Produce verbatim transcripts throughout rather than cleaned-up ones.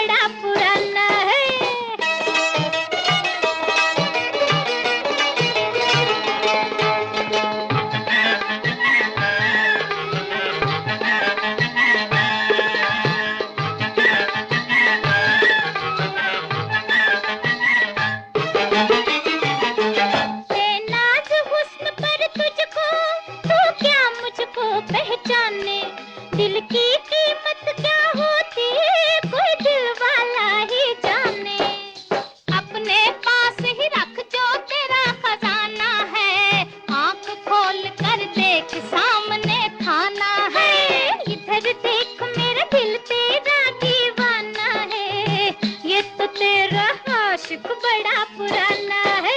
बड़ा पुराना है। नाज हुस्न पर तुझको तू क्या मुझको पहचाने, दिल की कीमत क्या होती है कोई दिल वाला ही जाने। अपने पास ही रख जो तेरा खजाना है, आंख खोल कर देख सामने खाना है। इधर देख मेरा दिल तेरा दीवाना है, ये तो तेरा आशिक बड़ा पुराना है।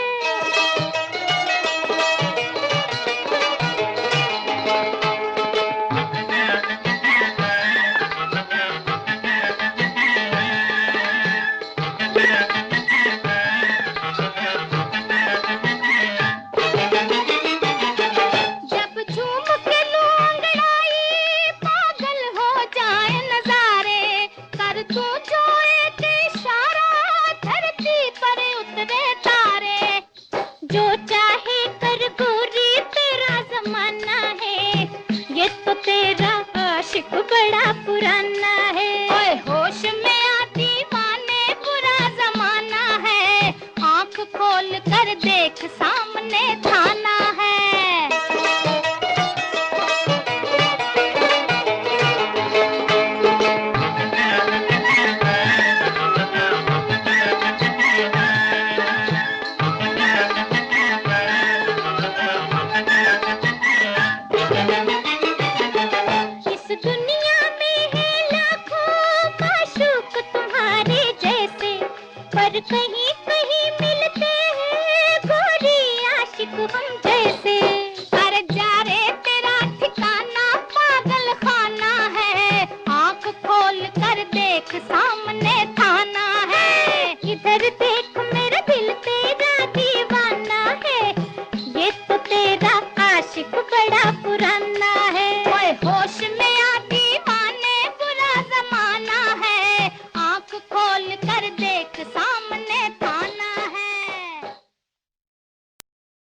जब झूम के लूं अंगड़ाई पागल हो जाए नजारे, कर तू जो एक इशारा धरती पर उतरे तारे। जो चाहे कर गोरी तेरा जमाना है, ये तो तेरा आशिक बड़ा पुराना है। ओए होश में आ दीवाने बुरा जमाना है, आंख खोल कर देख सामने थाना है। इस दुनिया में है लाखों माशूक तुम्हारे जैसे, पर कहीं कहीं मिलते हैं गोरी आशिक हम जैसे। अरे जा रे तेरा ठिकाना पागल खाना है, आंख खोल कर देख सामने थाना है। इधर देख मेरा दिल तेरा दीवाना है, ये तो तेरा आशिक बड़ा पुराना है। ओए होश में आ दीवाने बुरा जमाना है, आंख खोल कर देख सामने